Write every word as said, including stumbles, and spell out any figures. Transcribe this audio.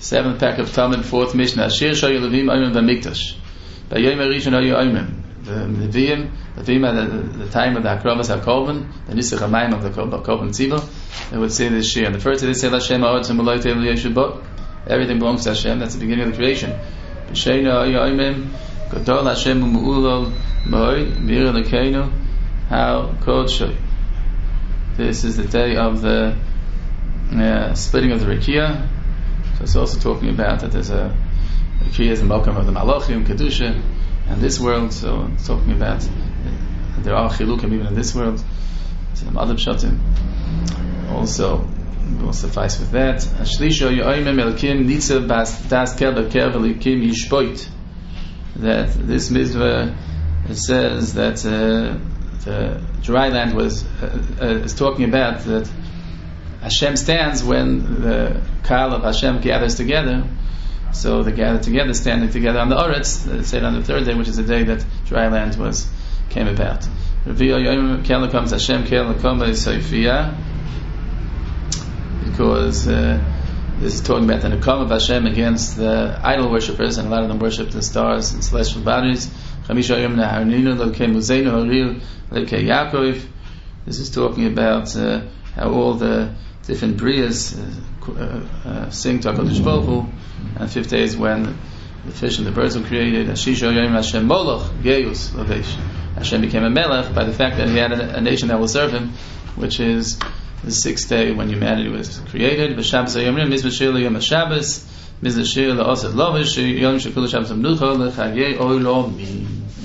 seventh pack of Talmud, fourth Mishnah. Ashir Shoyu Levim Oymim B'Mikdash. B'Yom Rishon Oyu Oymim. The Levim, Levim at the, the time of the Hakravas HaKorban, the Nisach HaMayim of the Korban Tzibah, they would say this Shir. And the first they say Hashem Ha'od Tzimuloi Tev L'Yeshubot. Everything belongs to Hashem. That's the beginning of the creation. B'Sheinu Oyu Oymim. Gadol Hashem U'Mu'ulol Mo'oi Mir L'Keinu How Kodshoy. This is the day of the uh, splitting of the Rikiah. So it's also talking about that there's a Rikiah is a Malkam of the Malachim, Kedusha, and this world. So it's talking about uh, there are Chilukim even in this world. Some other pshatim also will suffice with that. Ashlisho Yoimim Elkim Nitzav Bas Das Kel Beker Velikim Yishpoit. That this mitzvah, it says that uh, the dry land was uh, uh, is talking about that Hashem stands when the Kal of Hashem gathers together. So they gather together, standing together on the Oretz. They said on the third day, which is the day that dry land was came about. Comes Hashem because uh, this is talking about the Nakam of Hashem against the idol worshippers, and a lot of them worship the stars and celestial bodies. This is talking about uh, how all the different briyas uh, uh, uh, sing to HaKadosh Baruch Hu, and fifth day is when the fish and the birds were created. Hashem Hashem became a melech by the fact that he had a, a nation that will serve him, which is the sixth day when humanity was created. V'Shabbos hayomrim mizvah yom haShabbos mizvah la'osed lovish yom shekulu Shabbos hamnucha lechayei olamim.